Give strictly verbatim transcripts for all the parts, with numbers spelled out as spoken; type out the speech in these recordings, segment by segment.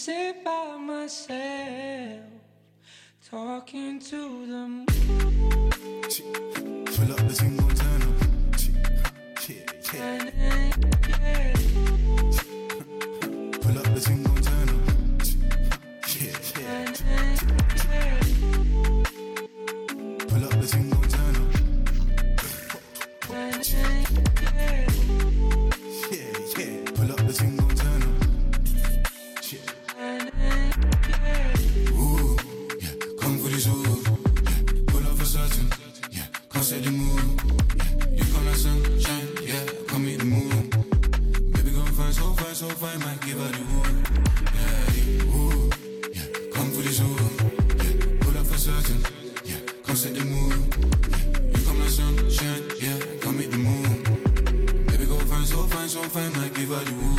sit by myself, talking to the moon. Pull up the single turn up. Yeah, yeah. Pull up the single turn up. Yeah, yeah. Pull up the single turn up. Yeah, yeah. Pull up the single turn up. Yeah. Ooh, yeah. Come for this ooh. Yeah. Pull up for certain. Yeah. Come set the mood. Yeah. You come like sunshine. Yeah. Come meet the moon. Baby gon' find so fine, so fine. Might give her the ooh. Yeah. Yeah. Ooh. Yeah. Come for this ooh. Yeah. Pull up for certain. Yeah. Come set the mood. Yeah. You come like sunshine. Yeah. Come meet the moon. Baby gon' find so fine, so fine. Might give her the ooh.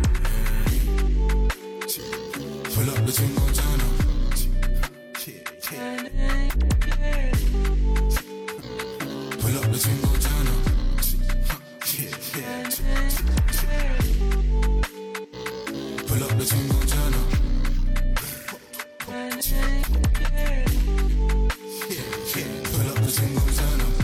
Pull up the single turn up. Pull up the single turn up. Pull up the single turn up. Pull up the single turn up.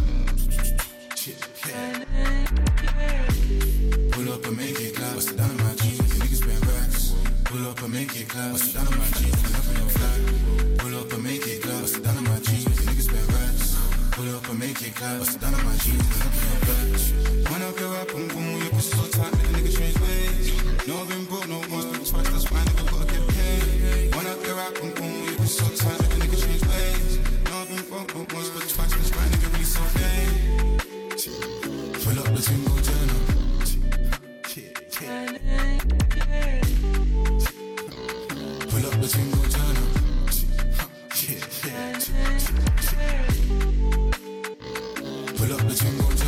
Pull up and make it clap. Bust it down on my jeans. The niggas spend racks. Pull up and make it clap. Bust it down on my jeans. Pull up in your flat. Pull up and make it clap. Bust it down on my jeans. The niggas spend racks. Pull up and make it clap. Bust it down on my jeans. Pull up in your flat. Wind up your rap, boom boom. Your pussy so tight, make a nigga change ways. No, I've been broke, no once, but twice. That's why nigga gotta get paid. Wind up your rap, boom boom. Your pussy so tight, make a nigga change ways. No, I've been broke, no once, but twice. That's why nigga really so paid. Pull up the single turn up. Pull up the single turn up. Pull up the single turn up.